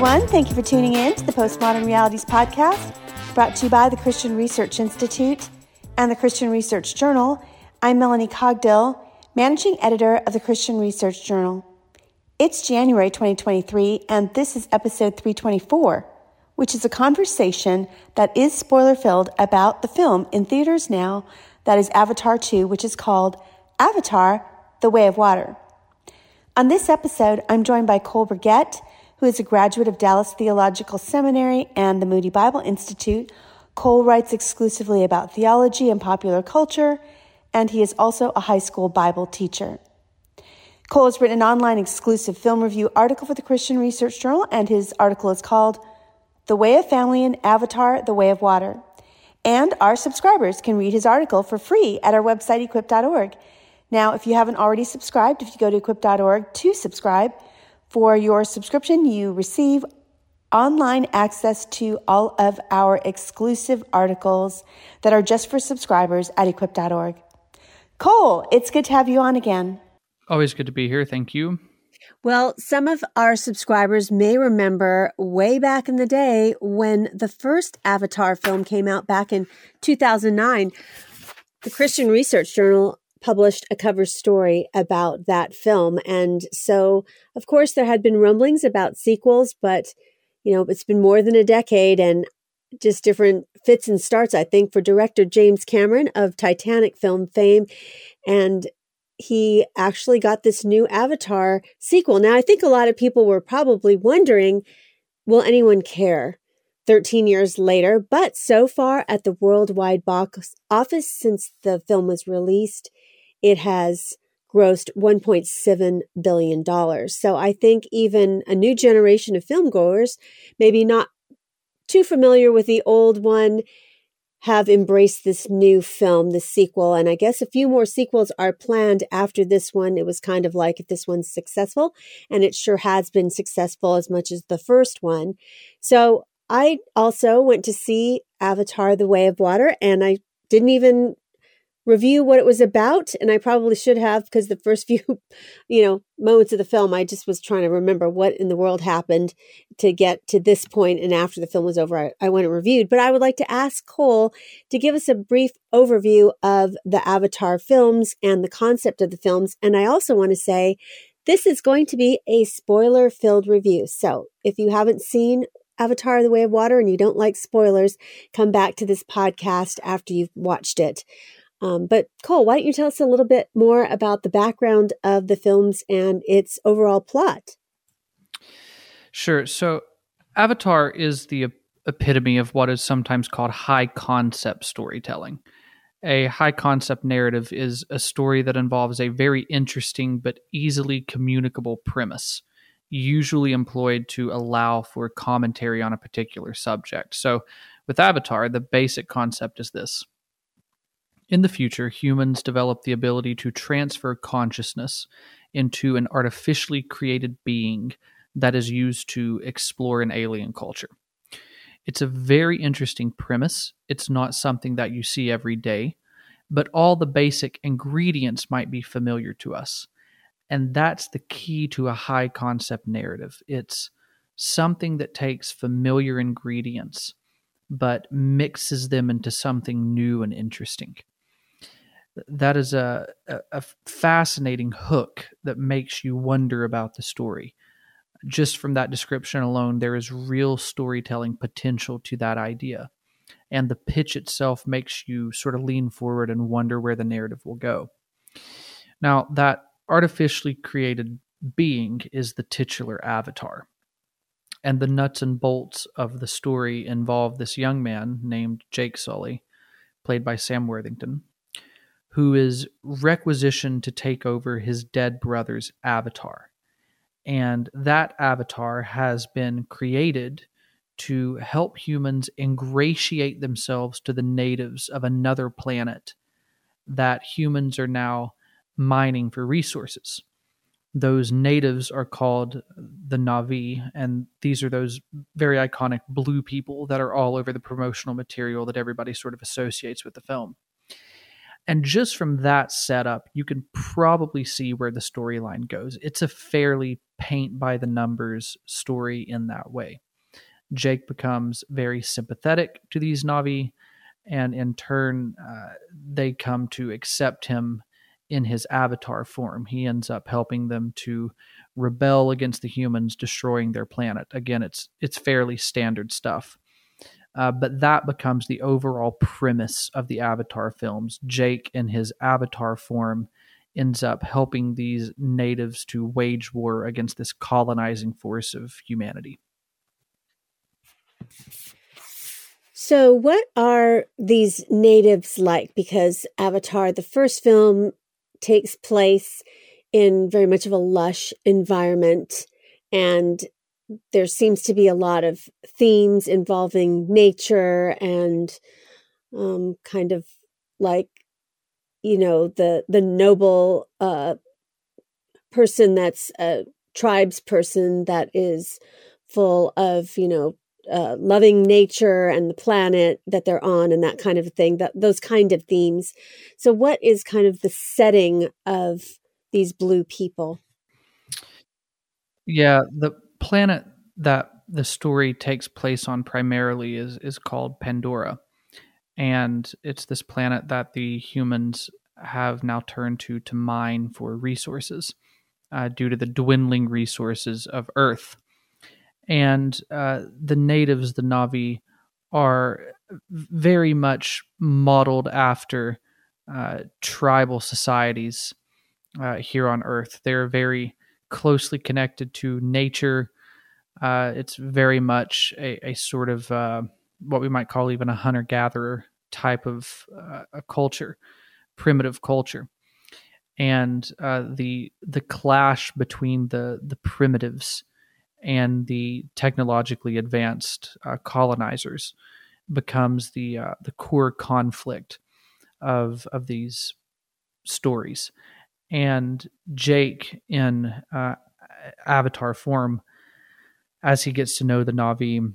everyone. Thank you for tuning in to the Postmodern Realities podcast, brought to you by the Christian Research Institute and the Christian Research Journal. I'm Melanie Cogdill, managing editor of the Christian Research Journal. It's January 2023, and this is episode 324, which is a conversation that is spoiler-filled about the film in theaters now that is Avatar 2, which is called Avatar: The Way of Water. On this episode, I'm joined by Cole Burgett, who is a graduate of Dallas Theological Seminary and the Moody Bible Institute. Cole writes exclusively about theology and popular culture, and he is also a high school Bible teacher. Cole has written an online exclusive film review article for the Christian Research Journal, and his article is called The Way of Family in Avatar: The Way of Water. And our subscribers can read his article for free at our website, equip.org. Now, if you haven't already subscribed, if you go to equip.org to subscribe, for your subscription, you receive online access to all of our exclusive articles that are just for subscribers at equip.org. Cole, it's good to have you on again. Always good to be here. Thank you. Well, some of our subscribers may remember way back in the day when the first Avatar film came out back in 2009, the Christian Research Journal published a cover story about that film. And so, of course, there had been rumblings about sequels, but, it's been more than a decade and just different fits and starts, I think, for director James Cameron of Titanic film fame. And he actually got this new Avatar sequel. Now, I think a lot of people were probably wondering, will anyone care 13 years later? But so far at the worldwide box office since the film was released, it has grossed $1.7 billion. So I think even a new generation of filmgoers, maybe not too familiar with the old one, have embraced this new film, this sequel. And I guess a few more sequels are planned after this one. It was kind of like if this one's successful, and it sure has been successful as much as the first one. So I also went to see Avatar: The Way of Water, and I didn't even review what it was about. And I probably should have, because the first few, moments of the film, I just was trying to remember what in the world happened to get to this point. And after the film was over, I went and reviewed. But I would like to ask Cole to give us a brief overview of the Avatar films and the concept of the films. And I also want to say, this is going to be a spoiler-filled review. So if you haven't seen Avatar: The Way of Water and you don't like spoilers, come back to this podcast after you've watched it. But Cole, why don't you tell us a little bit more about the background of the films and its overall plot? Sure. So Avatar is the epitome of what is sometimes called high concept storytelling. A high concept narrative is a story that involves a very interesting but easily communicable premise, usually employed to allow for commentary on a particular subject. So with Avatar, the basic concept is this. In the future, humans develop the ability to transfer consciousness into an artificially created being that is used to explore an alien culture. It's a very interesting premise. It's not something that you see every day, but all the basic ingredients might be familiar to us. And that's the key to a high concept narrative. It's something that takes familiar ingredients, but mixes them into something new and interesting. That is a fascinating hook that makes you wonder about the story. Just from that description alone, there is real storytelling potential to that idea. And the pitch itself makes you sort of lean forward and wonder where the narrative will go. Now, that artificially created being is the titular Avatar. And the nuts and bolts of the story involve this young man named Jake Sully, played by Sam Worthington, who is requisitioned to take over his dead brother's avatar. And that avatar has been created to help humans ingratiate themselves to the natives of another planet that humans are now mining for resources. Those natives are called the Na'vi, and these are those very iconic blue people that are all over the promotional material that everybody sort of associates with the film. And just from that setup, you can probably see where the storyline goes. It's a fairly paint by the numbers story in that way. Jake becomes very sympathetic to these Na'vi, and in turn, they come to accept him in his avatar form. He ends up helping them to rebel against the humans, destroying their planet. Again, it's fairly standard stuff. But that becomes the overall premise of the Avatar films. Jake, in his avatar form, ends up helping these natives to wage war against this colonizing force of humanity. So what are these natives like? Because Avatar, the first film, takes place in very much of a lush environment, and there seems to be a lot of themes involving nature and kind of like, the noble person that's a tribes person that is full of, loving nature and the planet that they're on and that kind of thing, those kind of themes. So what is kind of the setting of these blue people? Yeah, the planet that the story takes place on primarily is called Pandora. And it's this planet that the humans have now turned to mine for resources due to the dwindling resources of Earth. And the natives, the Na'vi, are very much modeled after tribal societies here on Earth. They're very closely connected to nature. It's very much a sort of what we might call even a hunter-gatherer type of a culture, primitive culture. And the clash between the primitives and the technologically advanced colonizers becomes the core conflict of these stories. And Jake, in avatar form, as he gets to know the Na'vi,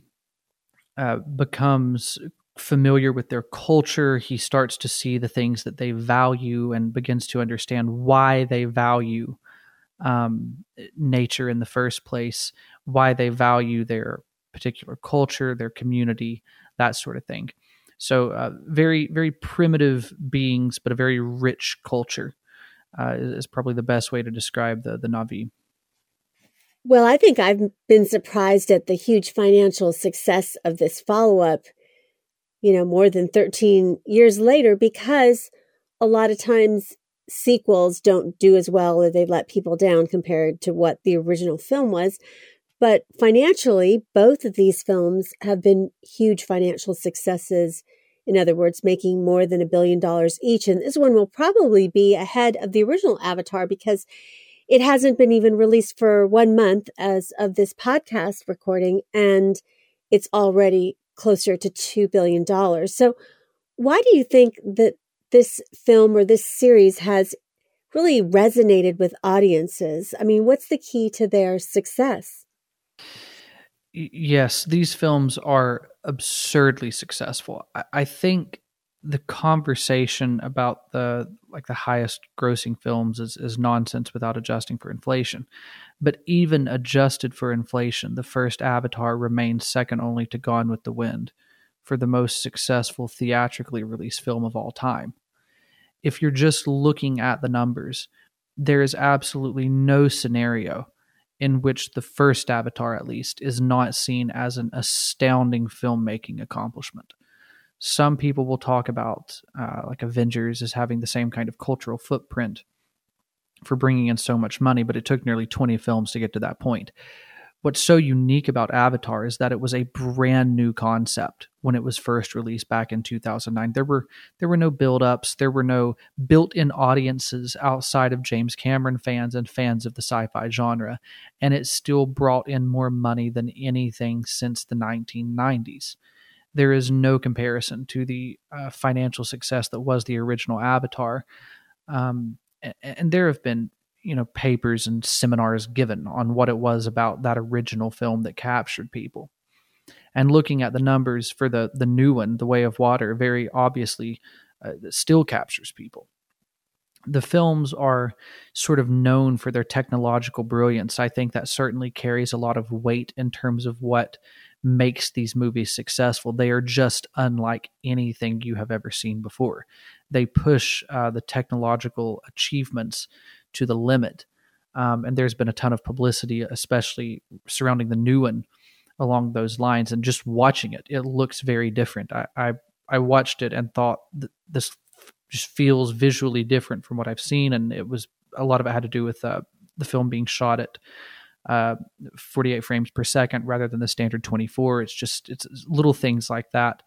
becomes familiar with their culture. He starts to see the things that they value and begins to understand why they value nature in the first place, why they value their particular culture, their community, that sort of thing. So very, very primitive beings, but a very rich culture is probably the best way to describe the Na'vi. Well, I think I've been surprised at the huge financial success of this follow-up, more than 13 years later, because a lot of times sequels don't do as well, or they let people down compared to what the original film was. But financially, both of these films have been huge financial successes. In other words, making more than $1 billion each. And this one will probably be ahead of the original Avatar because it hasn't been even released for 1 month as of this podcast recording, and it's already closer to $2 billion. So why do you think that this film or this series has really resonated with audiences? I mean, what's the key to their success? Yes, these films are absurdly successful. I think the conversation about the highest grossing films is nonsense without adjusting for inflation. But even adjusted for inflation, the first Avatar remains second only to Gone with the Wind for the most successful theatrically released film of all time. If you're just looking at the numbers, there is absolutely no scenario in which the first Avatar, at least, is not seen as an astounding filmmaking accomplishment. Some people will talk about Avengers as having the same kind of cultural footprint for bringing in so much money, but it took nearly 20 films to get to that point. What's so unique about Avatar is that it was a brand new concept when it was first released back in 2009. There were no build-ups, there were no built-in audiences outside of James Cameron fans and fans of the sci-fi genre, and it still brought in more money than anything since the 1990s. There is no comparison to the financial success that was the original Avatar. And there have been, papers and seminars given on what it was about that original film that captured people. And looking at the numbers for the new one, The Way of Water, very obviously that still captures people. The films are sort of known for their technological brilliance. I think that certainly carries a lot of weight in terms of what makes these movies successful. They are just unlike anything you have ever seen before. They push the technological achievements to the limit. And there's been a ton of publicity, especially surrounding the new one along those lines. And just watching it, it looks very different. I watched it and thought this just feels visually different from what I've seen. And a lot of it had to do with the film being shot at 48 frames per second rather than the standard 24. It's little things like that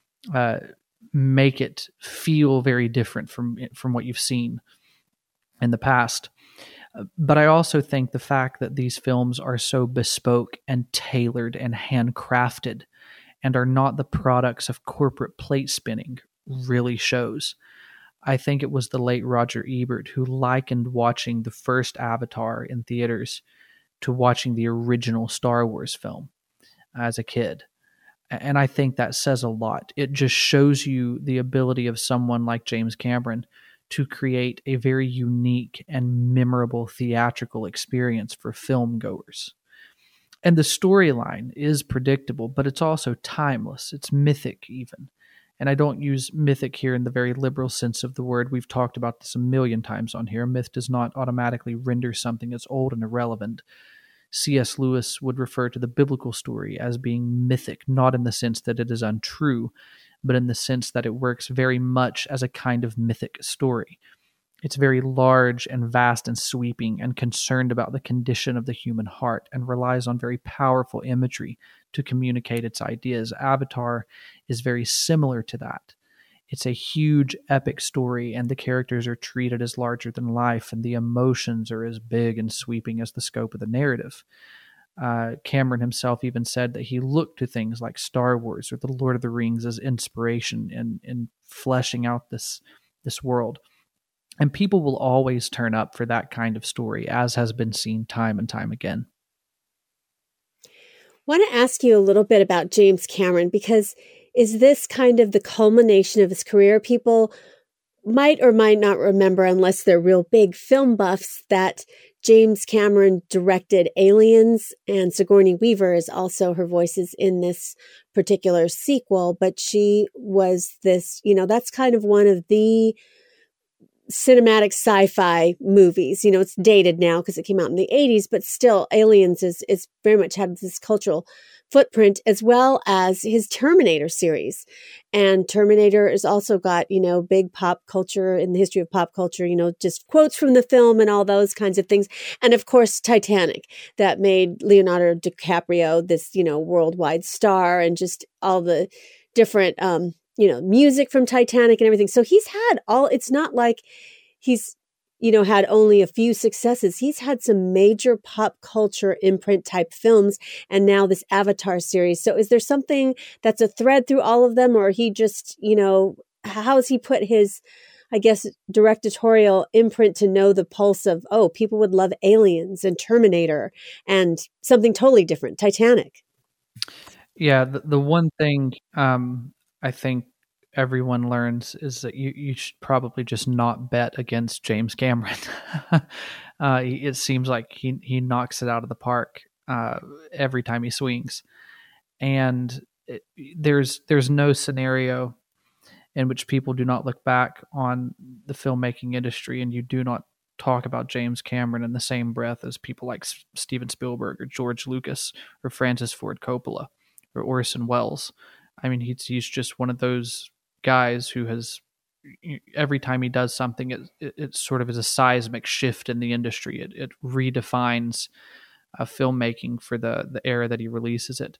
make it feel very different from what you've seen in the past. But I also think the fact that these films are so bespoke and tailored and handcrafted and are not the products of corporate plate spinning really shows. I think it was the late Roger Ebert who likened watching the first Avatar in theaters to watching the original Star Wars film as a kid. And I think that says a lot. It just shows you the ability of someone like James Cameron to create a very unique and memorable theatrical experience for film goers. And the storyline is predictable, but it's also timeless. It's mythic even. And I don't use mythic here in the very liberal sense of the word. We've talked about this a million times on here. Myth does not automatically render something as old and irrelevant. C.S. Lewis would refer to the biblical story as being mythic, not in the sense that it is untrue, but in the sense that it works very much as a kind of mythic story. It's very large and vast and sweeping and concerned about the condition of the human heart and relies on very powerful imagery to communicate its ideas. Avatar is very similar to that. It's a huge epic story, and the characters are treated as larger than life, and the emotions are as big and sweeping as the scope of the narrative. Cameron himself even said that he looked to things like Star Wars or The Lord of the Rings as inspiration in fleshing out this world. And people will always turn up for that kind of story, as has been seen time and time again. I want to ask you a little bit about James Cameron, because is this kind of the culmination of his career? People might or might not remember, unless they're real big film buffs, that James Cameron directed Aliens, and Sigourney Weaver is also, her voice is in this particular sequel, but she was this, that's kind of one of the cinematic sci-fi movies. It's dated now because it came out in the 80s, but still Aliens is very much had this cultural footprint, as well as his Terminator series. And Terminator has also got, big pop culture in the history of pop culture, just quotes from the film and all those kinds of things. And of course, Titanic, that made Leonardo DiCaprio this, worldwide star, and just all the different, music from Titanic and everything. So he's had it's not like he's, had only a few successes. He's had some major pop culture imprint type films, and now this Avatar series. So is there something that's a thread through all of them, or he just, how has he put his, I guess, directorial imprint to know the pulse of, people would love Aliens and Terminator and something totally different, Titanic? Yeah, the one thing I think everyone learns is that you should probably just not bet against James Cameron. It seems like he knocks it out of the park every time he swings. And there's no scenario in which people do not look back on the filmmaking industry and you do not talk about James Cameron in the same breath as people like Steven Spielberg or George Lucas or Francis Ford Coppola or Orson Welles. I mean, he's just one of those guys who has, every time he does something, it sort of is a seismic shift in the industry. It redefines filmmaking for the era that he releases it.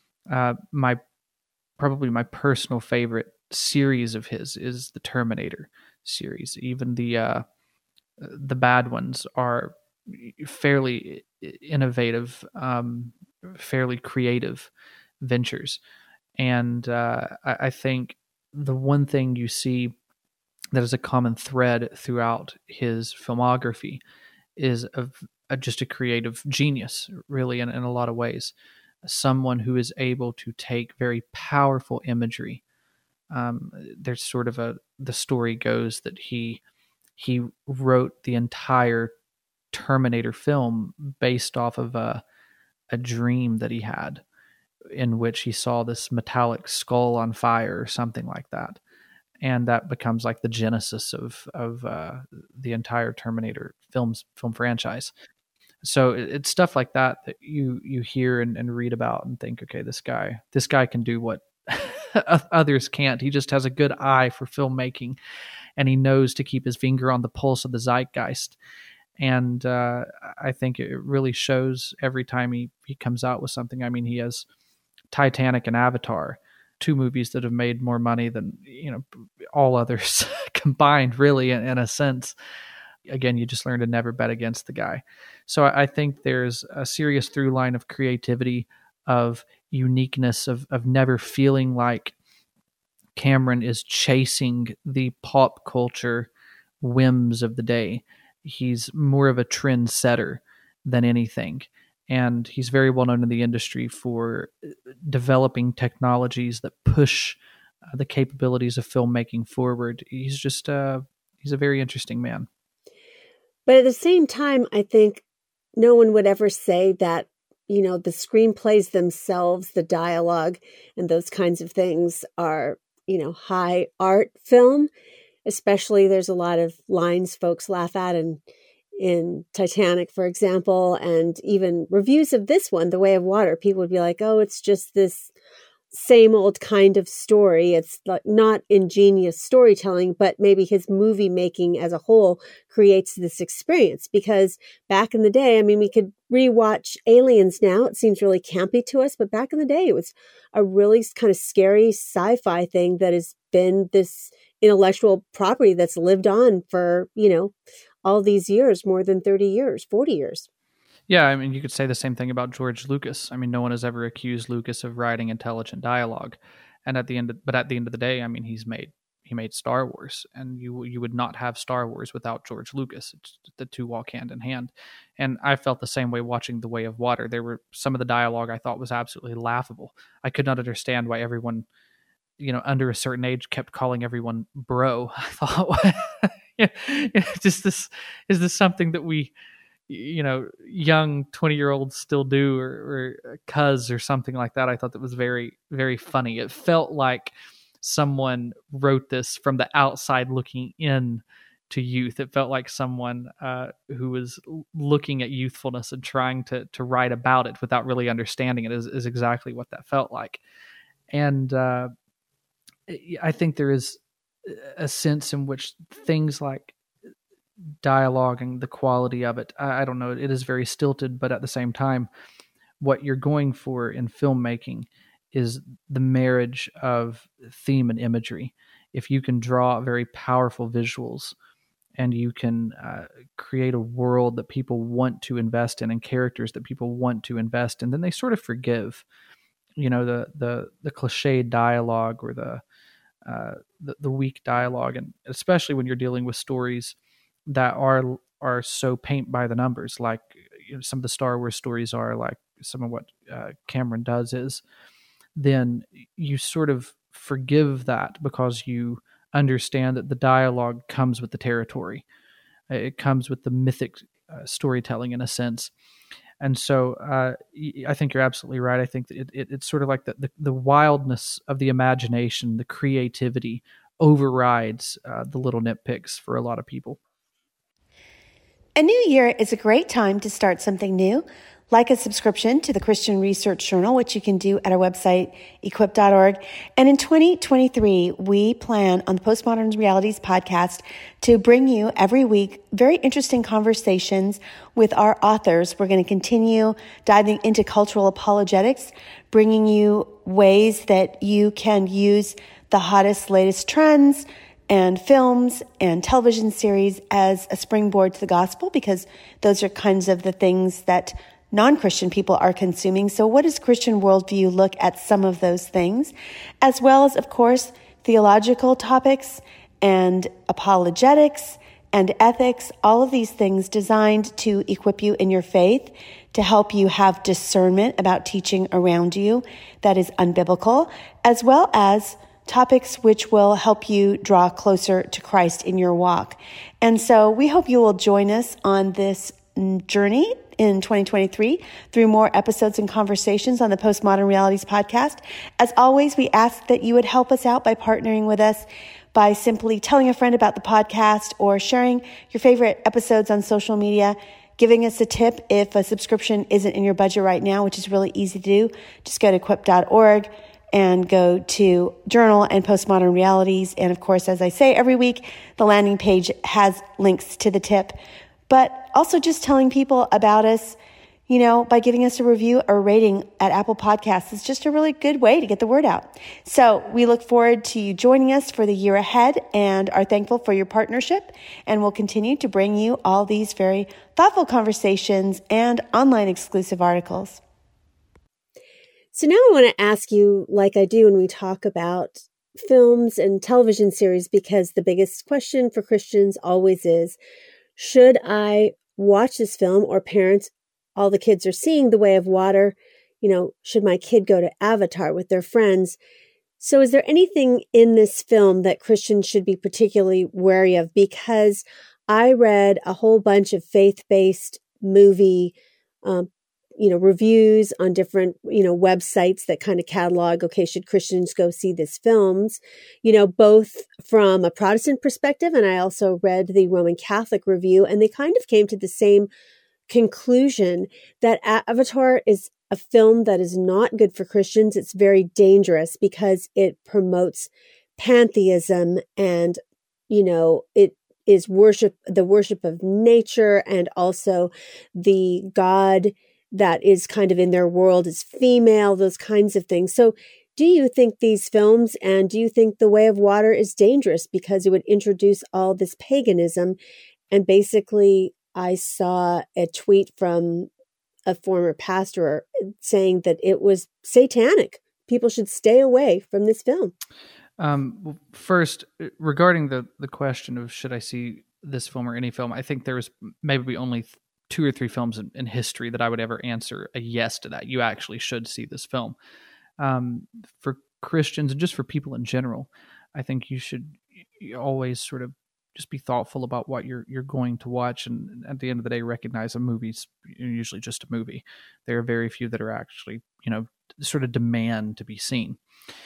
Probably my personal favorite series of his is the Terminator series. Even the bad ones are fairly innovative, fairly creative ventures. And I think the one thing you see that is a common thread throughout his filmography is just a creative genius, really, in a lot of ways. Someone who is able to take very powerful imagery There's sort of the story goes that he wrote the entire Terminator film based off of a dream that he had, in which he saw this metallic skull on fire or something like that. And that becomes like the genesis of the entire Terminator film franchise. So it's stuff like that you hear and read about and think, okay, this guy can do what others can't. He just has a good eye for filmmaking, and he knows to keep his finger on the pulse of the zeitgeist. And I think it really shows every time he comes out with something. I mean, he has Titanic and Avatar, 2 movies that have made more money than all others combined, really, in a sense. Again, you just learn to never bet against the guy. So I think there's a serious through line of creativity, of uniqueness, of never feeling like Cameron is chasing the pop culture whims of the day. He's more of a trendsetter than anything. And he's very well known in the industry for developing technologies that push the capabilities of filmmaking forward. He's just he's a very interesting man. But at the same time, I think no one would ever say that, the screenplays themselves, the dialogue and those kinds of things are, high art film. Especially there's a lot of lines folks laugh at in Titanic, for example, and even reviews of this one, The Way of Water, people would be like, oh, it's just this same old kind of story. It's not ingenious storytelling, but maybe his movie making as a whole creates this experience. Because back in the day, I mean, we could rewatch Aliens now. It seems really campy to us, but back in the day, it was a really kind of scary sci-fi thing that has been this intellectual property that's lived on for, all these years, more than 30 years, 40 years. Yeah, I mean, you could say the same thing about George Lucas. I mean, no one has ever accused Lucas of writing intelligent dialogue, and at the end of the day, I mean, he made Star Wars, and you would not have Star Wars without George Lucas. The 2 walk hand in hand, and I felt the same way watching The Way of Water. There were some of the dialogue I thought was absolutely laughable. I could not understand why everyone, under a certain age, kept calling everyone bro. I thought, just this is this something that we, young 20-year-olds still do, or cuz or something like that. I thought that was very, very funny. It felt like someone wrote this from the outside looking in to youth. It felt like someone who was looking at youthfulness and trying to write about it without really understanding it is exactly what that felt like. And I think there is a sense in which things like dialogue and the quality of it, I don't know, it is very stilted, but at the same time, what you're going for in filmmaking is the marriage of theme and imagery. If you can draw very powerful visuals and you can create a world that people want to invest in and characters that people want to invest in, then they sort of forgive, the cliched dialogue or the weak dialogue, and especially when you're dealing with stories that are so paint by the numbers, like some of the Star Wars stories are, like some of what Cameron does is, then you sort of forgive that because you understand that the dialogue comes with the territory. It comes with the mythic storytelling in a sense. And so I think you're absolutely right. I think that it's sort of like the wildness of the imagination, the creativity overrides the little nitpicks for a lot of people. A new year is a great time to start something new, like a subscription to the Christian Research Journal, which you can do at our website, equip.org. And in 2023, we plan on the Postmodern Realities podcast to bring you every week very interesting conversations with our authors. We're going to continue diving into cultural apologetics, bringing you ways that you can use the hottest, latest trends and films and television series as a springboard to the gospel, because those are kinds of the things that non-Christian people are consuming. So what does Christian worldview look at some of those things, as well as, of course, theological topics and apologetics and ethics, all of these things designed to equip you in your faith, to help you have discernment about teaching around you that is unbiblical, as well as topics which will help you draw closer to Christ in your walk. And so we hope you will join us on this journey in 2023 through more episodes and conversations on the Postmodern Realities podcast. As always, we ask that you would help us out by partnering with us by simply telling a friend about the podcast or sharing your favorite episodes on social media, giving us a tip if a subscription isn't in your budget right now, which is really easy to do. Just go to equip.org and go to Journal and Postmodern Realities. And of course, as I say every week, the landing page has links to the tip. But also just telling people about us, by giving us a review or rating at Apple Podcasts is just a really good way to get the word out. So we look forward to you joining us for the year ahead and are thankful for your partnership. And we'll continue to bring you all these very thoughtful conversations and online exclusive articles. So now I want to ask you, like I do when we talk about films and television series, because the biggest question for Christians always is, should I watch this film? Or parents, all the kids are seeing The Way of Water. Should my kid go to Avatar with their friends? So is there anything in this film that Christians should be particularly wary of? Because I read a whole bunch of faith-based movie reviews on different, websites that kind of catalog, okay, should Christians go see these films, both from a Protestant perspective. And I also read the Roman Catholic review, and they kind of came to the same conclusion that Avatar is a film that is not good for Christians. It's very dangerous because it promotes pantheism and, it is the worship of nature, and also the God that is kind of in their world is female, those kinds of things. So do you think these films, and do you think The Way of Water is dangerous because it would introduce all this paganism? And basically, I saw a tweet from a former pastor saying that it was satanic. People should stay away from this film. First, regarding the question of should I see this film or any film, I think there's maybe only 2 or 3 films in history that I would ever answer a yes to that. You actually should see this film. For Christians and just for people in general, I think you always sort of just be thoughtful about what you're going to watch, and at the end of the day, recognize a movie's usually just a movie. There are very few that are actually, sort of demand to be seen.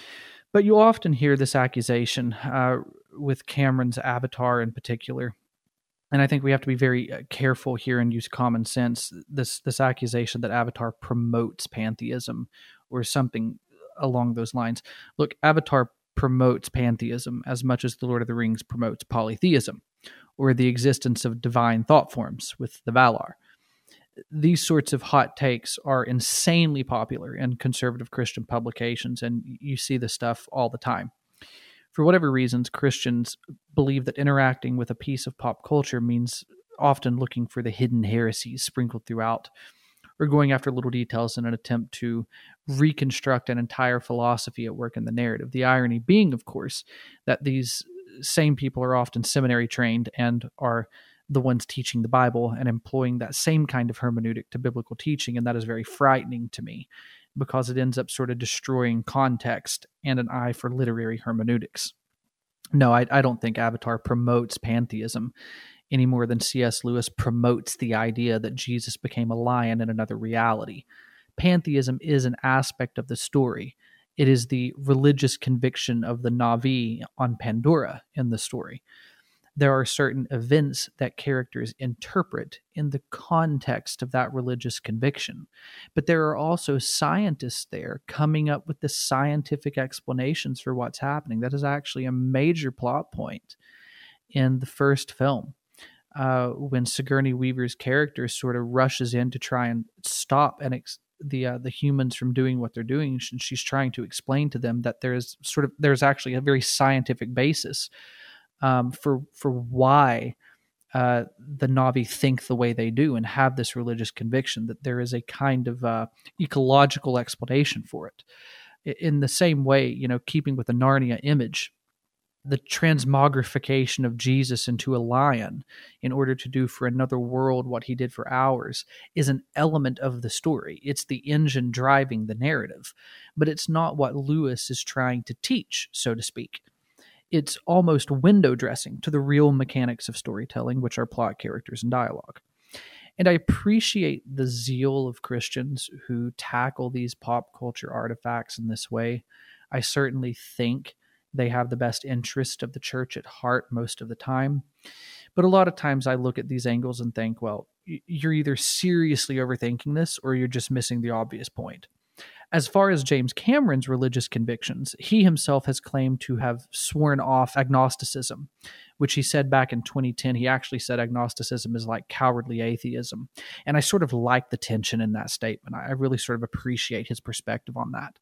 But you often hear this accusation with Cameron's Avatar in particular. And I think we have to be very careful here and use common sense. This accusation that Avatar promotes pantheism or something along those lines. Look, Avatar promotes pantheism as much as The Lord of the Rings promotes polytheism or the existence of divine thought forms with the Valar. These sorts of hot takes are insanely popular in conservative Christian publications, and you see this stuff all the time. For whatever reasons, Christians believe that interacting with a piece of pop culture means often looking for the hidden heresies sprinkled throughout, or going after little details in an attempt to reconstruct an entire philosophy at work in the narrative. The irony being, of course, that these same people are often seminary trained and are the ones teaching the Bible and employing that same kind of hermeneutic to biblical teaching, and that is very frightening to me, because it ends up sort of destroying context and an eye for literary hermeneutics. No, I don't think Avatar promotes pantheism any more than C.S. Lewis promotes the idea that Jesus became a lion in another reality. Pantheism is an aspect of the story. It is the religious conviction of the Na'vi on Pandora in the story. There are certain events that characters interpret in the context of that religious conviction. But there are also scientists there coming up with the scientific explanations for what's happening. That is actually a major plot point in the first film. When Sigourney Weaver's character sort of rushes in to try and stop the humans from doing what they're doing, she's trying to explain to them that there's actually a very scientific basis for why the Na'vi think the way they do and have this religious conviction, that there is a kind of ecological explanation for it. In the same way, keeping with the Narnia image, the transmogrification of Jesus into a lion in order to do for another world what he did for ours is an element of the story. It's the engine driving the narrative, but it's not what Lewis is trying to teach, so to speak. It's almost window dressing to the real mechanics of storytelling, which are plot, characters, and dialogue. And I appreciate the zeal of Christians who tackle these pop culture artifacts in this way. I certainly think they have the best interest of the church at heart most of the time. But a lot of times I look at these angles and think, well, you're either seriously overthinking this or you're just missing the obvious point. As far as James Cameron's religious convictions, he himself has claimed to have sworn off agnosticism, which he said back in 2010. He actually said agnosticism is like cowardly atheism. And I sort of like the tension in that statement. I really sort of appreciate his perspective on that.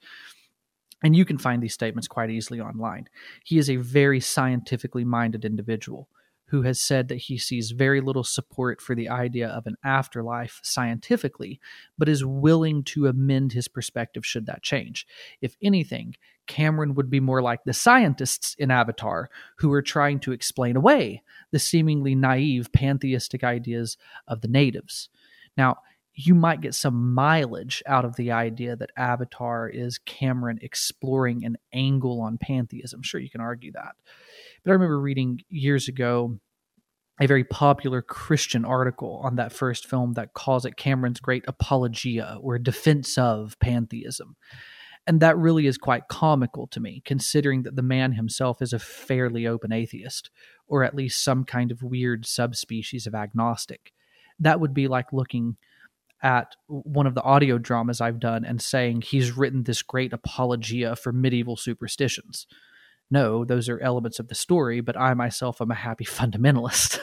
And you can find these statements quite easily online. He is a very scientifically minded individual who has said that he sees very little support for the idea of an afterlife scientifically, but is willing to amend his perspective should that change. If anything, Cameron would be more like the scientists in Avatar who are trying to explain away the seemingly naive pantheistic ideas of the natives. Now, you might get some mileage out of the idea that Avatar is Cameron exploring an angle on pantheism. Sure, you can argue that. But I remember reading years ago a very popular Christian article on that first film that calls it Cameron's great apologia or defense of pantheism. And that really is quite comical to me, considering that the man himself is a fairly open atheist, or at least some kind of weird subspecies of agnostic. That would be like looking at one of the audio dramas I've done and saying he's written this great apologia for medieval superstitions. No, those are elements of the story, but I myself am a happy fundamentalist.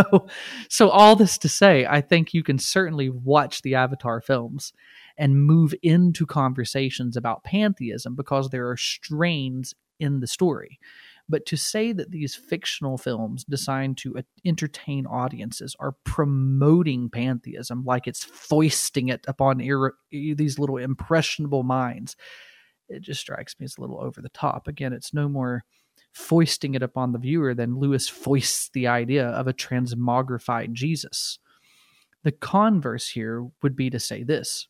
So all this to say, I think you can certainly watch the Avatar films and move into conversations about pantheism because there are strains in the story. But to say that these fictional films designed to entertain audiences are promoting pantheism like it's foisting it upon these little impressionable minds, it just strikes me as a little over the top. Again, it's no more foisting it upon the viewer than Lewis foists the idea of a transmogrified Jesus. The converse here would be to say this.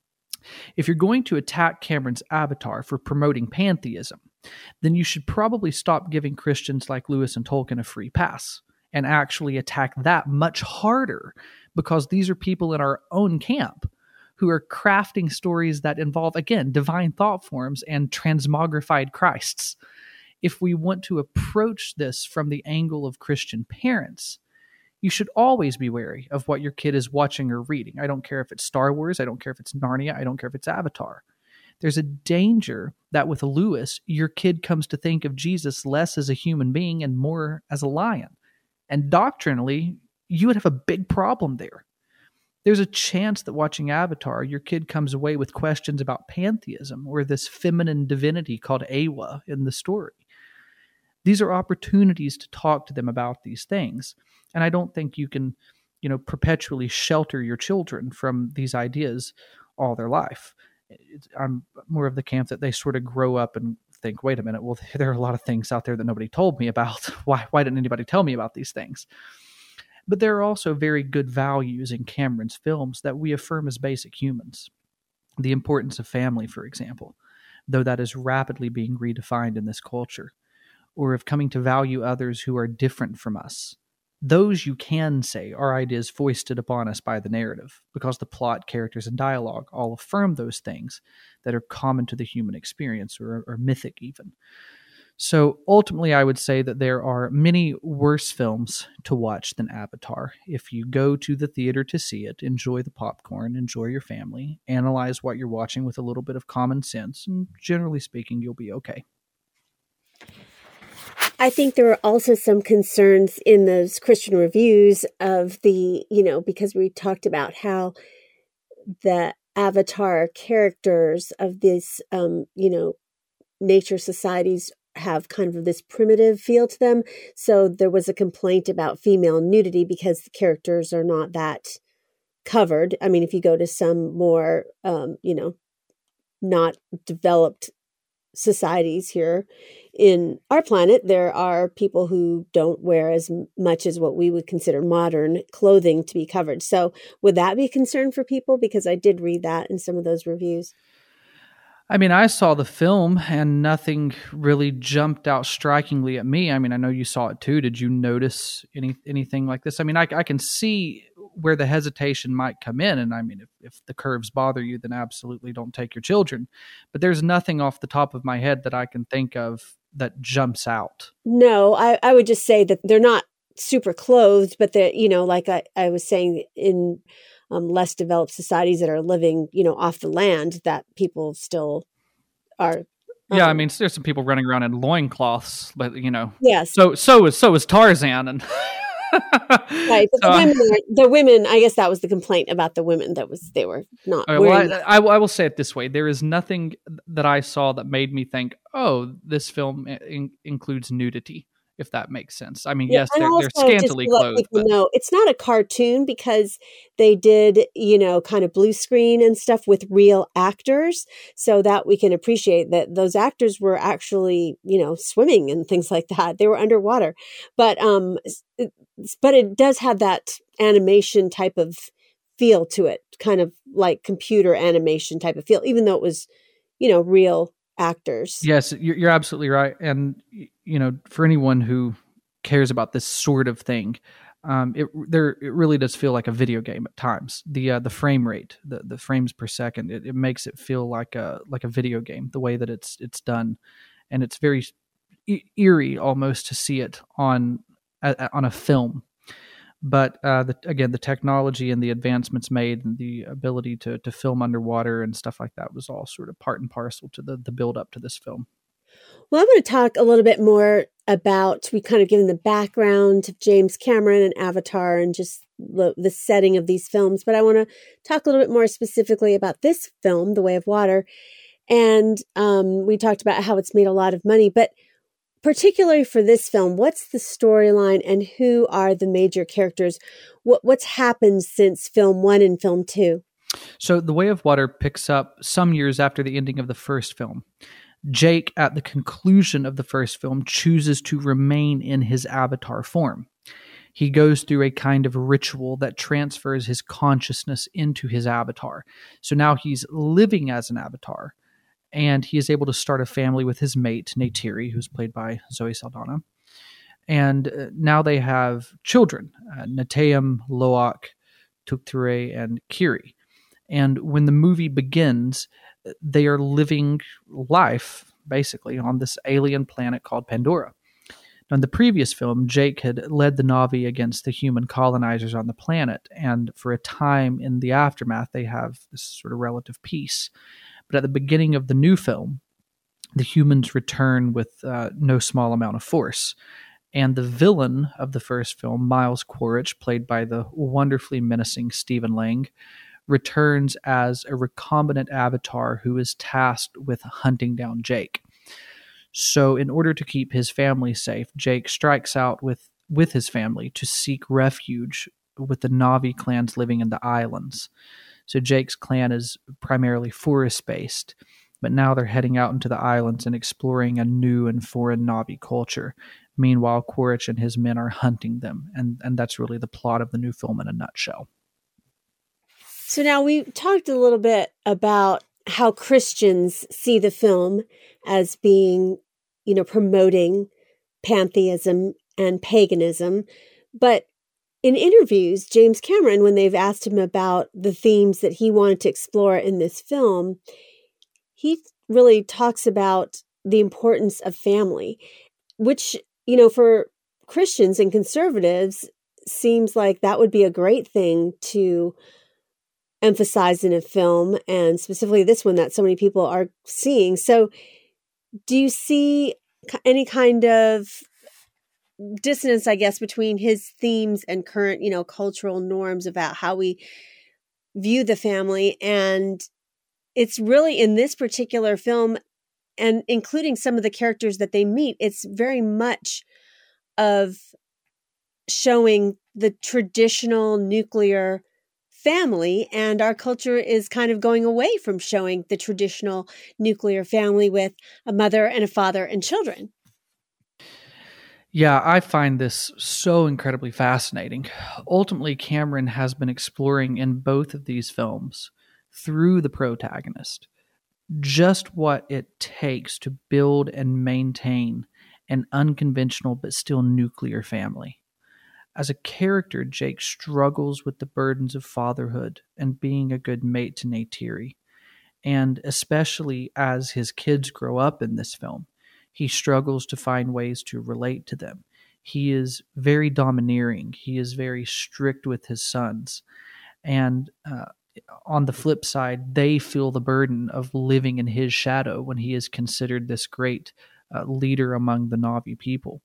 If you're going to attack Cameron's Avatar for promoting pantheism, then you should probably stop giving Christians like Lewis and Tolkien a free pass and actually attack that much harder, because these are people in our own camp who are crafting stories that involve, again, divine thought forms and transmogrified Christs. If we want to approach this from the angle of Christian parents, you should always be wary of what your kid is watching or reading. I don't care if it's Star Wars, I don't care if it's Narnia, I don't care if it's Avatar. There's a danger that with Lewis, your kid comes to think of Jesus less as a human being and more as a lion. And doctrinally, you would have a big problem there. There's a chance that watching Avatar, your kid comes away with questions about pantheism or this feminine divinity called Awa in the story. These are opportunities to talk to them about these things. And I don't think you can, perpetually shelter your children from these ideas all their life. I'm more of the camp that they sort of grow up and think, wait a minute, well, there are a lot of things out there that nobody told me about. Why didn't anybody tell me about these things? But there are also very good values in Cameron's films that we affirm as basic humans. The importance of family, for example, though that is rapidly being redefined in this culture, or of coming to value others who are different from us. Those, you can say, are ideas foisted upon us by the narrative, because the plot, characters, and dialogue all affirm those things that are common to the human experience, or mythic even. So ultimately, I would say that there are many worse films to watch than Avatar. If you go to the theater to see it, enjoy the popcorn, enjoy your family, analyze what you're watching with a little bit of common sense, and generally speaking, you'll be okay. I think there are also some concerns in those Christian reviews of the, because we talked about how the Avatar characters of this, nature societies have kind of this primitive feel to them. So there was a complaint about female nudity because the characters are not that covered. I mean, if you go to some more, not developed societies here in our planet, there are people who don't wear as much as what we would consider modern clothing to be covered. So would that be a concern for people? Because I did read that in some of those reviews. I mean, I saw the film and nothing really jumped out strikingly at me. I mean, I know you saw it too. Did you notice anything like this? I mean, I can see where the hesitation might come in. And I mean, if the curves bother you, then absolutely don't take your children. But there's nothing off the top of my head that I can think of that jumps out. No, I would just say that they're not super clothed, but they're, like I was saying, in less developed societies that are living, off the land, that people still are. Yeah, I mean, there's some people running around in loincloths, but yes. So is Tarzan, and right. But the women, I guess that was the complaint about the women, they were not. Right, well, I will say it this way: there is nothing that I saw that made me think, "Oh, this film includes nudity." If that makes sense. I mean, yes, they're scantily clothed. But no, it's not a cartoon because they did, kind of blue screen and stuff with real actors, so that we can appreciate that those actors were actually, swimming and things like that. They were underwater, but it does have that animation type of feel to it, kind of like computer animation type of feel, even though it was, real actors. Yes, you're absolutely right. And, for anyone who cares about this sort of thing, it really does feel like a video game at times. The frame rate, the frames per second, it makes it feel like a video game, the way that it's done. And it's very eerie almost to see it on a film. But again, the technology and the advancements made and the ability to film underwater and stuff like that was all sort of part and parcel to the build up to this film. Well, I want to talk a little bit more about, we kind of given the background of James Cameron and Avatar and just the setting of these films, but I want to talk a little bit more specifically about this film, The Way of Water. And we talked about how it's made a lot of money, but particularly for this film, what's the storyline and who are the major characters? What's happened since film 1 and film 2? So The Way of Water picks up some years after the ending of the first film. Jake, at the conclusion of the first film, chooses to remain in his avatar form. He goes through a kind of ritual that transfers his consciousness into his avatar. So now he's living as an avatar, and he is able to start a family with his mate, Neytiri, who's played by Zoe Saldana. And now they have children, Neteyam, Loak, Tukture, and Kiri. And when the movie begins, they are living life, basically, on this alien planet called Pandora. Now, in the previous film, Jake had led the Na'vi against the human colonizers on the planet, and for a time in the aftermath, they have this sort of relative peace. But at the beginning of the new film, the humans return with no small amount of force. And the villain of the first film, Miles Quaritch, played by the wonderfully menacing Stephen Lang, returns as a recombinant avatar who is tasked with hunting down Jake. So in order to keep his family safe, Jake strikes out with his family to seek refuge with the Na'vi clans living in the islands. So Jake's clan is primarily forest-based, but now they're heading out into the islands and exploring a new and foreign Na'vi culture. Meanwhile, Quaritch and his men are hunting them, and that's really the plot of the new film in a nutshell. So now we talked a little bit about how Christians see the film as being, promoting pantheism and paganism. But in interviews, James Cameron, when they've asked him about the themes that he wanted to explore in this film, he really talks about the importance of family, which, for Christians and conservatives, seems like that would be a great thing to emphasize in a film, and specifically this one that so many people are seeing. So do you see any kind of dissonance, I guess, between his themes and current, cultural norms about how we view the family? And it's really in this particular film, and including some of the characters that they meet, it's very much of showing the traditional nuclear family, and our culture is kind of going away from showing the traditional nuclear family with a mother and a father and children. Yeah, I find this so incredibly fascinating. Ultimately, Cameron has been exploring in both of these films, through the protagonist, just what it takes to build and maintain an unconventional but still nuclear family. As a character, Jake struggles with the burdens of fatherhood and being a good mate to Neytiri. And especially as his kids grow up in this film, he struggles to find ways to relate to them. He is very domineering. He is very strict with his sons. And on the flip side, they feel the burden of living in his shadow when he is considered this great leader among the Na'vi people.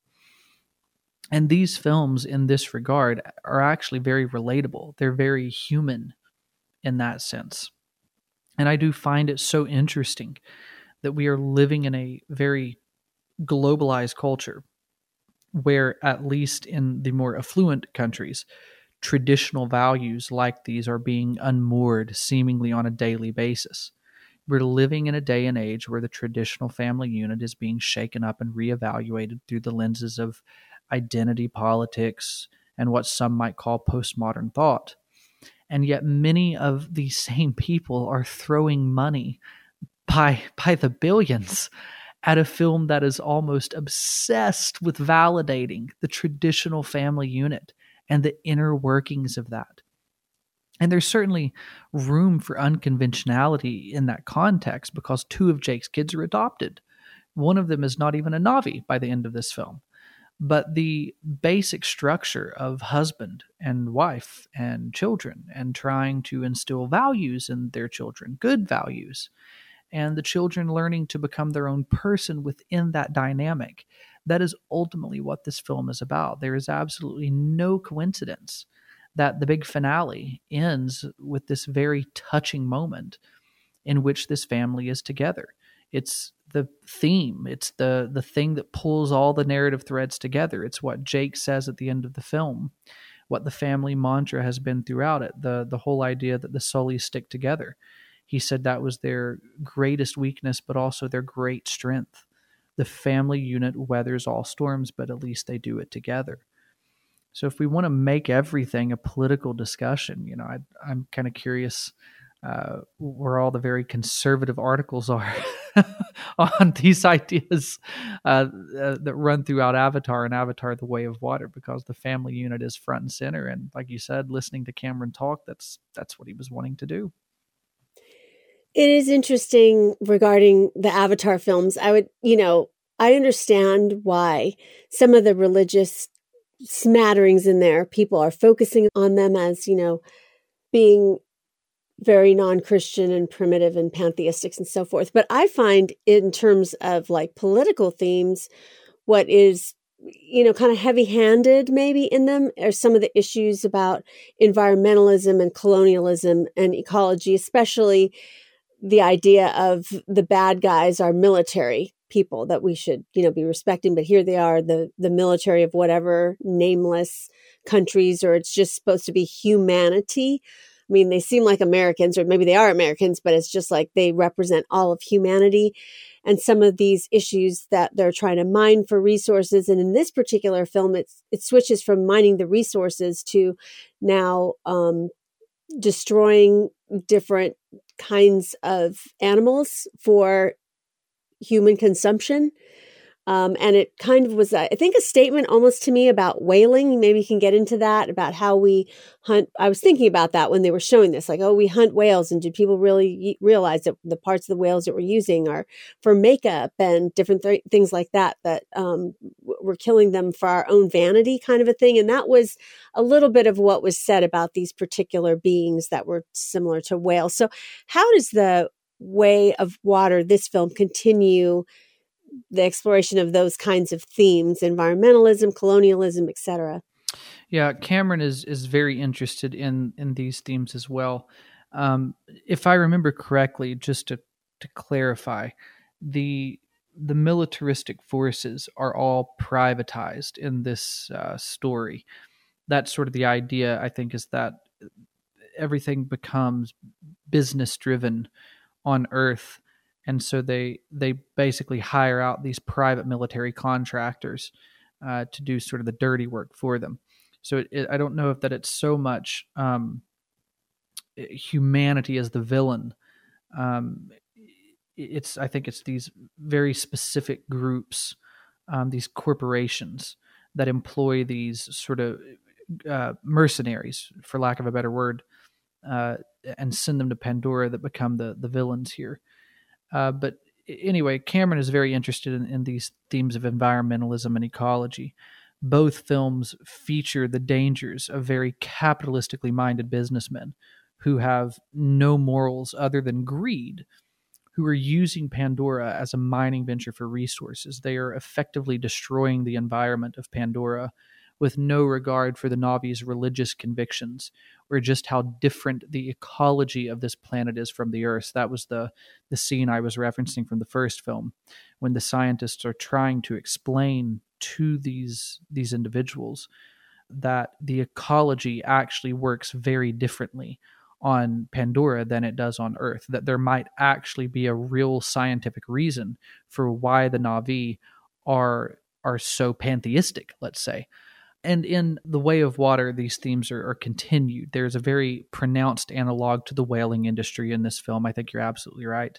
And these films, in this regard, are actually very relatable. They're very human in that sense. And I do find it so interesting that we are living in a very globalized culture where, at least in the more affluent countries, traditional values like these are being unmoored seemingly on a daily basis. We're living in a day and age where the traditional family unit is being shaken up and reevaluated through the lenses of identity politics and what some might call postmodern thought. And yet many of these same people are throwing money by the billions at a film that is almost obsessed with validating the traditional family unit and the inner workings of that. And there's certainly room for unconventionality in that context because two of Jake's kids are adopted. One of them is not even a Na'vi by the end of this film. But the basic structure of husband and wife and children and trying to instill values in their children, good values, and the children learning to become their own person within that dynamic, that is ultimately what this film is about. There is absolutely no coincidence that the big finale ends with this very touching moment in which this family is together. It's the theme. It's the thing that pulls all the narrative threads together. It's what Jake says at the end of the film, what the family mantra has been throughout it, the whole idea that the Sullys stick together. He said that was their greatest weakness, but also their great strength. The family unit weathers all storms, but at least they do it together. So if we want to make everything a political discussion, I'm kind of curious where all the very conservative articles are on these ideas that run throughout Avatar and Avatar: The Way of Water, because the family unit is front and center. And like you said, listening to Cameron talk, that's what he was wanting to do. It is interesting regarding the Avatar films. I understand why some of the religious smatterings in there, people are focusing on them as, being very non-Christian and primitive and pantheistic and so forth. But I find in terms of like political themes, what is, kind of heavy-handed maybe in them are some of the issues about environmentalism and colonialism and ecology, especially the idea of the bad guys are military people that we should, be respecting. But here they are, the military of whatever nameless countries, or it's just supposed to be humanity. I mean, they seem like Americans, or maybe they are Americans, but it's just like they represent all of humanity. And some of these issues that they're trying to mine for resources. And in this particular film, it switches from mining the resources to now destroying different kinds of animals for human consumption. And it kind of was, I think, a statement almost to me about whaling. Maybe you can get into that, about how we hunt. I was thinking about that when they were showing this, like, oh, we hunt whales. And did people really realize that the parts of the whales that we're using are for makeup and different things like that, that we're killing them for our own vanity kind of a thing. And that was a little bit of what was said about these particular beings that were similar to whales. So how does The Way of Water, this film, continue the exploration of those kinds of themes, environmentalism, colonialism, etc.? Yeah, Cameron is very interested in these themes as well. If I remember correctly, just to clarify, the militaristic forces are all privatized in this story. That's sort of the idea, I think, is that everything becomes business driven on Earth. And so they basically hire out these private military contractors to do sort of the dirty work for them. So I don't know if that it's so much humanity as the villain. I think it's these very specific groups, these corporations that employ these sort of mercenaries, for lack of a better word, and send them to Pandora that become the villains here. But anyway, Cameron is very interested in these themes of environmentalism and ecology. Both films feature the dangers of very capitalistically minded businessmen who have no morals other than greed, who are using Pandora as a mining venture for resources. They are effectively destroying the environment of Pandora with no regard for the Na'vi's religious convictions or just how different the ecology of this planet is from the Earth. That was the scene I was referencing from the first film, when the scientists are trying to explain to these individuals that the ecology actually works very differently on Pandora than it does on Earth, that there might actually be a real scientific reason for why the Na'vi are so pantheistic, let's say. And in The Way of Water, these themes are continued. There's a very pronounced analog to the whaling industry in this film. I think you're absolutely right.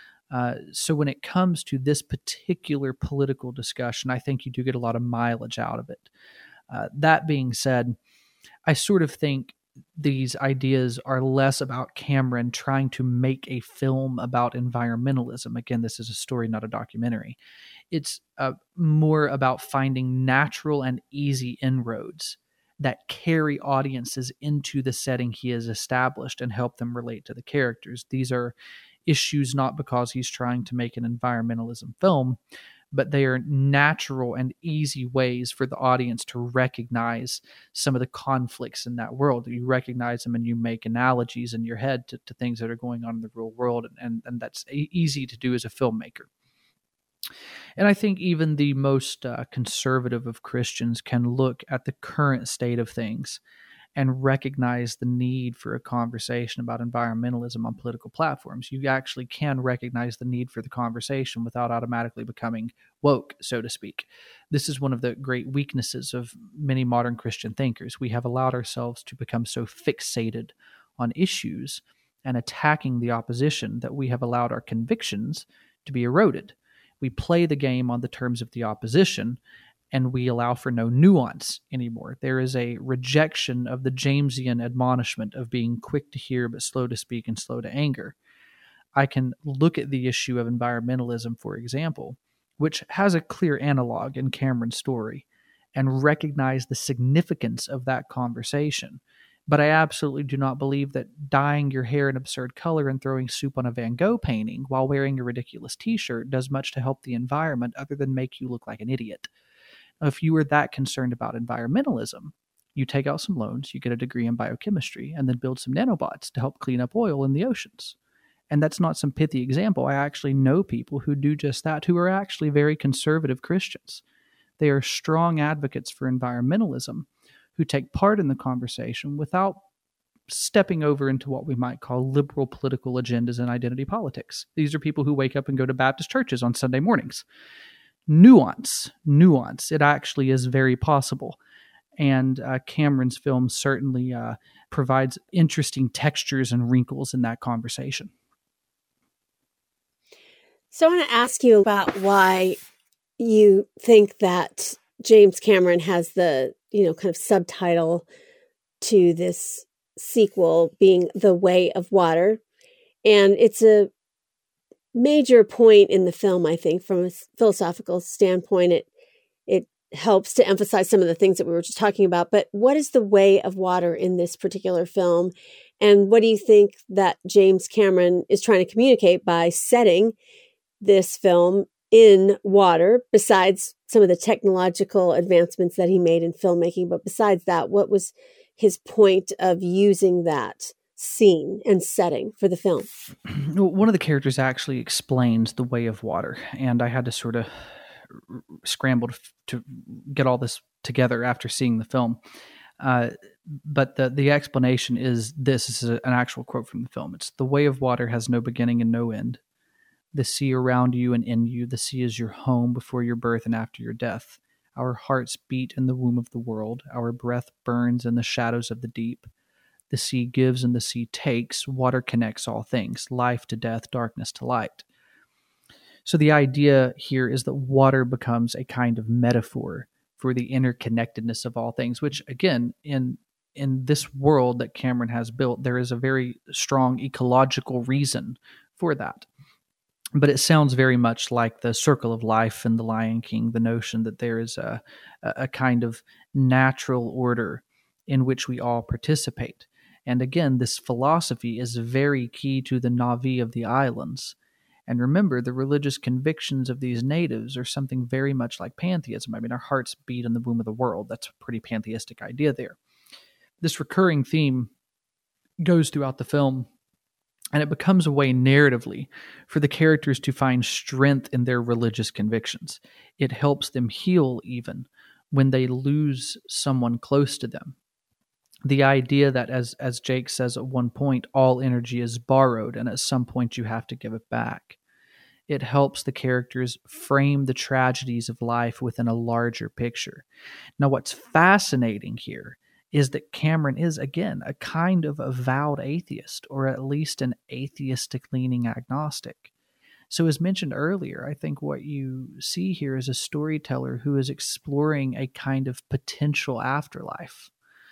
So when it comes to this particular political discussion, I think you do get a lot of mileage out of it. That being said, I sort of think these ideas are less about Cameron trying to make a film about environmentalism. Again, this is a story, not a documentary. It's more about finding natural and easy inroads that carry audiences into the setting he has established and help them relate to the characters. These are issues not because he's trying to make an environmentalism film, but they are natural and easy ways for the audience to recognize some of the conflicts in that world. You recognize them and you make analogies in your head to things that are going on in the real world, and that's easy to do as a filmmaker. And I think even the most conservative of Christians can look at the current state of things and recognize the need for a conversation about environmentalism on political platforms. You actually can recognize the need for the conversation without automatically becoming woke, so to speak. This is one of the great weaknesses of many modern Christian thinkers. We have allowed ourselves to become so fixated on issues and attacking the opposition that we have allowed our convictions to be eroded. We play the game on the terms of the opposition, and we allow for no nuance anymore. There is a rejection of the Jamesian admonishment of being quick to hear but slow to speak and slow to anger. I can look at the issue of environmentalism, for example, which has a clear analog in Cameron's story, and recognize the significance of that conversation. But I absolutely do not believe that dyeing your hair an absurd color and throwing soup on a Van Gogh painting while wearing a ridiculous t-shirt does much to help the environment other than make you look like an idiot. If you were that concerned about environmentalism, you take out some loans, you get a degree in biochemistry, and then build some nanobots to help clean up oil in the oceans. And that's not some pithy example. I actually know people who do just that, who are actually very conservative Christians. They are strong advocates for environmentalism, who take part in the conversation without stepping over into what we might call liberal political agendas and identity politics. These are people who wake up and go to Baptist churches on Sunday mornings. Nuance. It actually is very possible. And Cameron's film certainly provides interesting textures and wrinkles in that conversation. So I want to ask you about why you think that James Cameron has the, kind of subtitle to this sequel being The Way of Water. And it's a major point in the film, I think, from a philosophical standpoint. It helps to emphasize some of the things that we were just talking about. But what is the way of water in this particular film? And what do you think that James Cameron is trying to communicate by setting this film in water, besides some of the technological advancements that he made in filmmaking? But besides that, what was his point of using that scene and setting for the film? One of the characters actually explains the way of water, and I had to sort of scramble to get all this together after seeing the film. But the explanation is this. This is an actual quote from the film. It's, "The way of water has no beginning and no end. The sea around you and in you. The sea is your home before your birth and after your death. Our hearts beat in the womb of the world. Our breath burns in the shadows of the deep. The sea gives and the sea takes. Water connects all things, life to death, darkness to light." So the idea here is that water becomes a kind of metaphor for the interconnectedness of all things, which, again, in this world that Cameron has built, there is a very strong ecological reason for that. But it sounds very much like the circle of life in The Lion King, the notion that there is a kind of natural order in which we all participate. And again, this philosophy is very key to the Na'vi of the islands. And remember, the religious convictions of these natives are something very much like pantheism. I mean, our hearts beat in the womb of the world. That's a pretty pantheistic idea there. This recurring theme goes throughout the film, and it becomes a way narratively for the characters to find strength in their religious convictions. It helps them heal even when they lose someone close to them. The idea that, as Jake says at one point, all energy is borrowed, and at some point you have to give it back. It helps the characters frame the tragedies of life within a larger picture. Now, what's fascinating here is that Cameron is, again, a kind of avowed atheist, or at least an atheistic-leaning agnostic. So as mentioned earlier, I think what you see here is a storyteller who is exploring a kind of potential afterlife.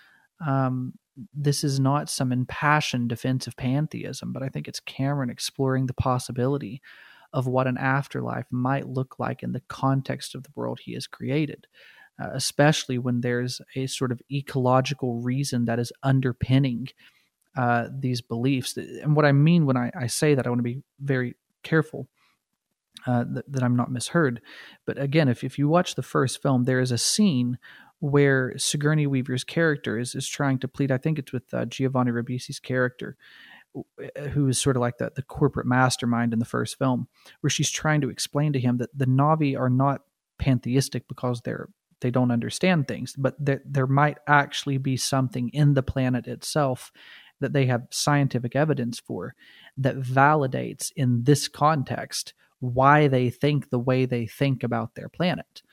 This is not some impassioned defense of pantheism, but I think it's Cameron exploring the possibility of what an afterlife might look like in the context of the world he has created. Especially when there's a sort of ecological reason that is underpinning these beliefs. And what I mean when I say that, I want to be very careful that I'm not misheard. But again, if you watch the first film, there is a scene where Sigourney Weaver's character is trying to plead, I think it's with Giovanni Ribisi's character, who is sort of like the corporate mastermind in the first film, where she's trying to explain to him that the Na'vi are not pantheistic because they don't understand things, but there might actually be something in the planet itself that they have scientific evidence for that validates in this context why they think the way they think about their planet.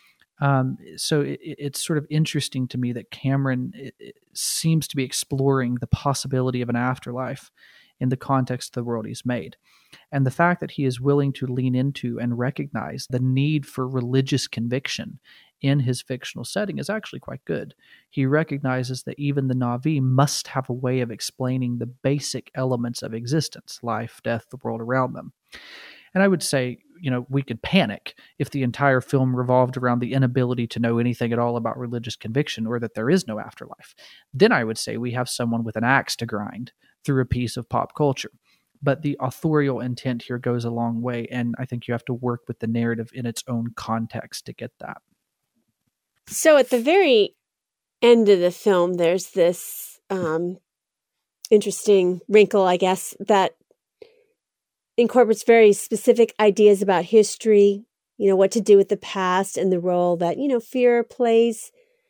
So it's sort of interesting to me that Cameron seems to be exploring the possibility of an afterlife in the context of the world he's made. And the fact that he is willing to lean into and recognize the need for religious conviction in his fictional setting is actually quite good. He recognizes that even the Na'vi must have a way of explaining the basic elements of existence, life, death, the world around them. And I would say, we could panic if the entire film revolved around the inability to know anything at all about religious conviction, or that there is no afterlife. Then I would say we have someone with an axe to grind through a piece of pop culture. But the authorial intent here goes a long way, and I think you have to work with the narrative in its own context to get that. So at the very end of the film, there's this interesting wrinkle, I guess, that incorporates very specific ideas about history, what to do with the past, and the role that, fear plays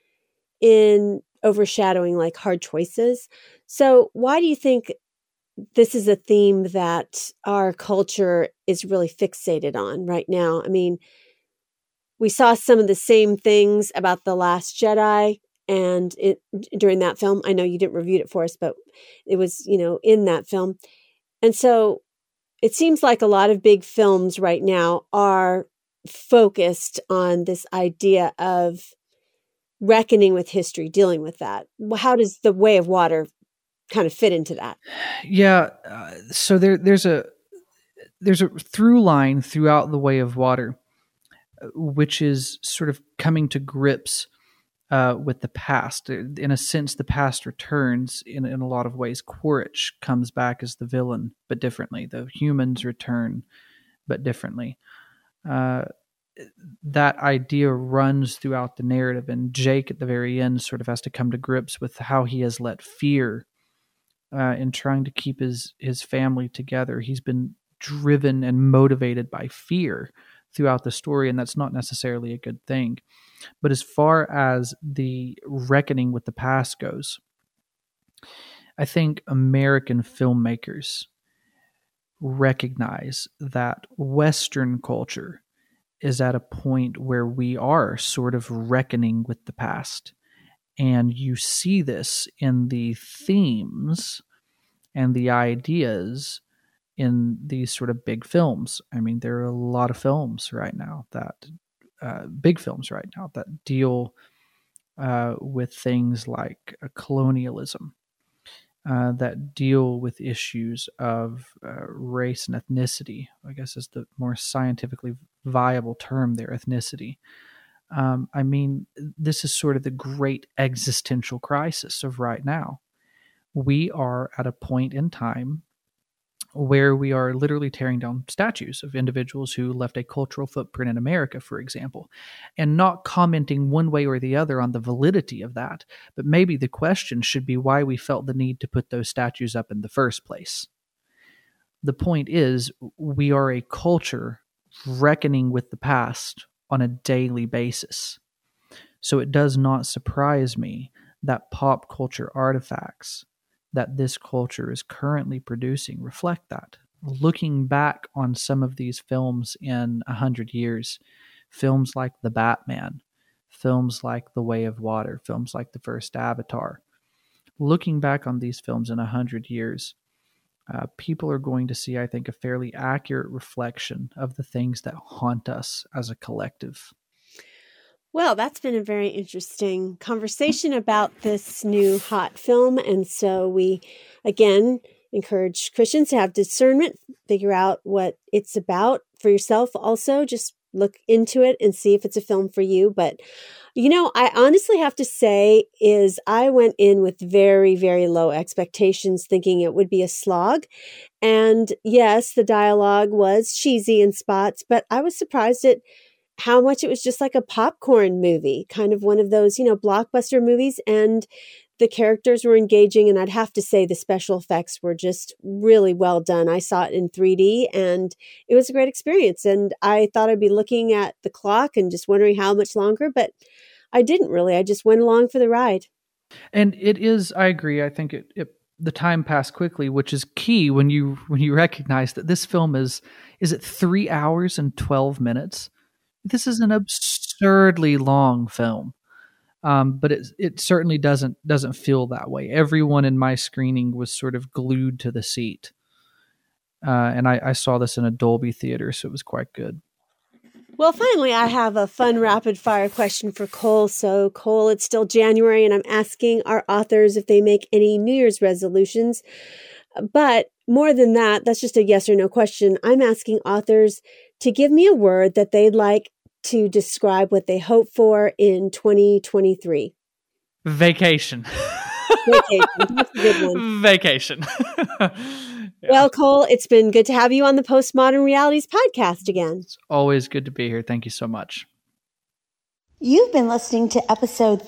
in overshadowing like hard choices. So why do you think this is a theme that our culture is really fixated on right now? I mean, we saw some of the same things about The Last Jedi, and during that film, I know you didn't review it for us, but it was, in that film. And so it seems like a lot of big films right now are focused on this idea of reckoning with history, dealing with that. How does The Way of Water kind of fit into that? Yeah. So there's a through line throughout The Way of Water, which is sort of coming to grips with the past. In a sense, the past returns in a lot of ways. Quaritch comes back as the villain, but differently. The humans return, but differently. That idea runs throughout the narrative, and Jake at the very end sort of has to come to grips with how he has let fear in trying to keep his family together. He's been driven and motivated by fear throughout the story, and that's not necessarily a good thing. But as far as the reckoning with the past goes, I think American filmmakers recognize that Western culture is at a point where we are sort of reckoning with the past. And you see this in the themes and the ideas in these sort of big films. I mean, there are a lot of films right now that, big films right now that deal with things like colonialism, that deal with issues of race and ethnicity, I guess is the more scientifically viable term there, ethnicity. I mean, this is sort of the great existential crisis of right now. We are at a point in time where we are literally tearing down statues of individuals who left a cultural footprint in America, for example, and not commenting one way or the other on the validity of that. But maybe the question should be why we felt the need to put those statues up in the first place. The point is, we are a culture reckoning with the past on a daily basis. So it does not surprise me that pop culture artifacts that this culture is currently producing reflect that. Looking back on some of these films in 100 years, films like The Batman, films like The Way of Water, films like the first Avatar, looking back on these films in 100 years, people are going to see, I think, a fairly accurate reflection of the things that haunt us as a collective. Well, that's been a very interesting conversation about this new hot film. And so we, again, encourage Christians to have discernment, figure out what it's about for yourself. Also, just look into it and see if it's a film for you. But, you know, I honestly have to say is I went in with very, very low expectations, thinking it would be a slog. And yes, the dialogue was cheesy in spots, but I was surprised at how much it was just like a popcorn movie, kind of one of those, you know, blockbuster movies. And the characters were engaging. And I'd have to say the special effects were just really well done. I saw it in 3D and it was a great experience. And I thought I'd be looking at the clock and just wondering how much longer, but I didn't really. I just went along for the ride. And it is, I agree. I think the time passed quickly, which is key when you recognize that this film is it 3 hours and 12 minutes? This is an absurdly long film, but it certainly doesn't feel that way. Everyone in my screening was sort of glued to the seat, and I saw this in a Dolby theater, so it was quite good. Well, finally, I have a fun rapid fire question for Cole. So, Cole, it's still January, and I'm asking our authors if they make any New Year's resolutions. But more than that, that's just a yes or no question. I'm asking authors to give me a word that they'd like to describe what they hope for in 2023. Vacation. Vacation. That's a good one. Vacation. Yeah. Well, Cole, it's been good to have you on the Postmodern Realities podcast again. It's always good to be here. Thank you so much. You've been listening to episode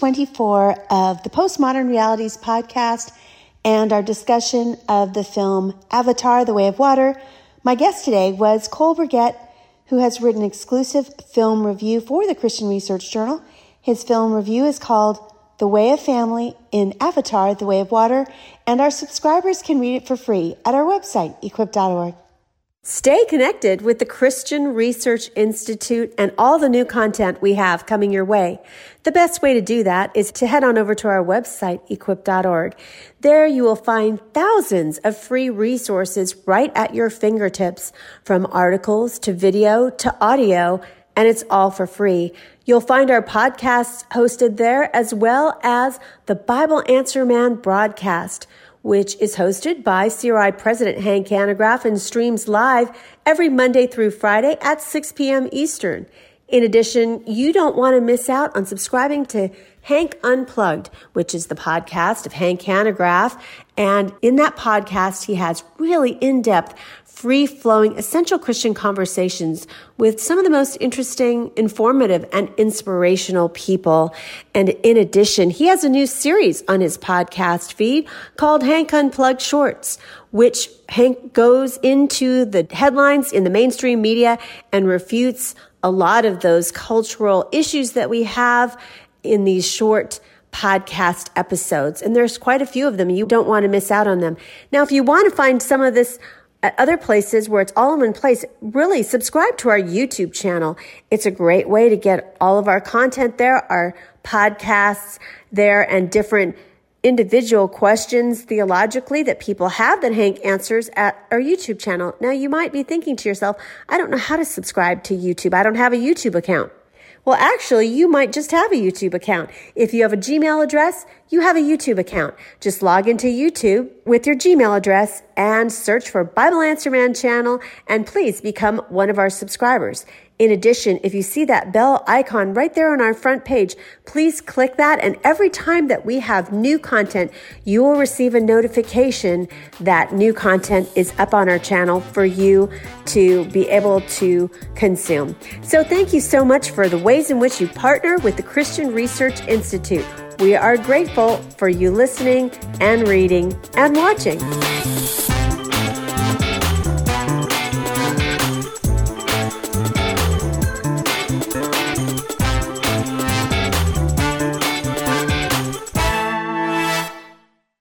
324 of the Postmodern Realities podcast and our discussion of the film Avatar: The Way of Water. My guest today was Cole Burgett, who has written an exclusive film review for the Christian Research Journal. His film review is called The Way of Family in Avatar: The Way of Water, and our subscribers can read it for free at our website, equip.org. Stay connected with the Christian Research Institute and all the new content we have coming your way. The best way to do that is to head on over to our website, equip.org. There you will find thousands of free resources right at your fingertips, from articles to video to audio, and it's all for free. You'll find our podcasts hosted there, as well as the Bible Answer Man broadcast, which is hosted by CRI President Hank Hanegraaff and streams live every Monday through Friday at 6 p.m. Eastern. In addition, you don't want to miss out on subscribing to Hank Unplugged, which is the podcast of Hank Hanegraaff. And in that podcast, he has really in-depth, free-flowing, essential Christian conversations with some of the most interesting, informative, and inspirational people. And in addition, he has a new series on his podcast feed called Hank Unplugged Shorts, which Hank goes into the headlines in the mainstream media and refutes a lot of those cultural issues that we have in these short podcast episodes. And there's quite a few of them. You don't want to miss out on them. Now, if you want to find some of this at other places where it's all in one place, really subscribe to our YouTube channel. It's a great way to get all of our content there, our podcasts there, and different individual questions theologically that people have that Hank answers at our YouTube channel. Now, you might be thinking to yourself, I don't know how to subscribe to YouTube. I don't have a YouTube account. Well, actually, you might just have a YouTube account. If you have a Gmail address, you have a YouTube account. Just log into YouTube with your Gmail address and search for Bible Answer Man channel, and please become one of our subscribers. In addition, if you see that bell icon right there on our front page, please click that, and every time that we have new content, you will receive a notification that new content is up on our channel for you to be able to consume. So thank you so much for the ways in which you partner with the Christian Research Institute. We are grateful for you listening and reading and watching.